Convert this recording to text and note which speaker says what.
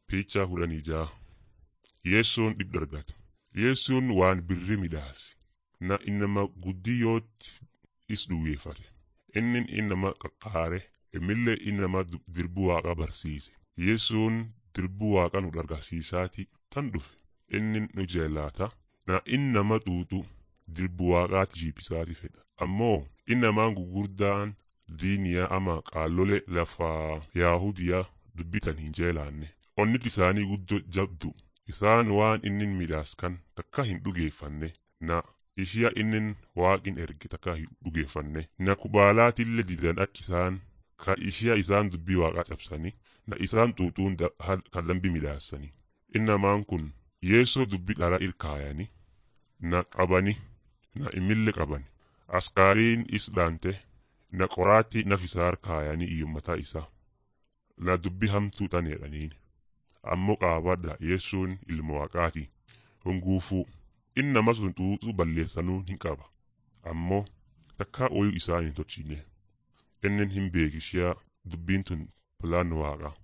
Speaker 1: Piichaa 16 Yeessoon dhib dargata. Yeessoon waan birri midhaase. Na innama guddiyootti is dhugeeffate. Inni innama qaqqaare. Emillee innama dirbu waaqa barsiise. Yeessoon dirbu waaqa nu dargasiisaati tan dhufe. Inni nu jeelaata. Na innama xuuxu dirbu waaqaati jiibbisaati fedha. Ammoo innamaan gugurdaan diiniyaa ama qaallole lafaa Yaahudiyaa dubbitan hin jeelaanne. Onnit isaanii guddoo jabdu. Isaan waan innin midhaas kan takka hin dhugeeffanne. Na ishiya innin waaqin erge takka hin dhugeeffanne. Na kubaalaatillee didan akkisaan ka ishiya isaan dubbii waaqaa cabsanii. Na isaan xuuxuun kan lambi midhaassanii. Innamaan kun Yeessoo dubbii dhara irkaayanii. Na qabani. Na imille qabani. Askaariin is dhaante. Na qoraatti nafisaar kaayanii iyyummataa isaa. Na dubbii hamtuu tan jedhaniin. Ammoo qaabadha Yeessoon ilma waaqaati. Honguufuu innama sun xuuxuu balleessanuu hin qaba. Ammoo takkaa ooyuu isaan hin tolchine. Inni hin beekishiyaa dubbiin tun pilaan waaqa.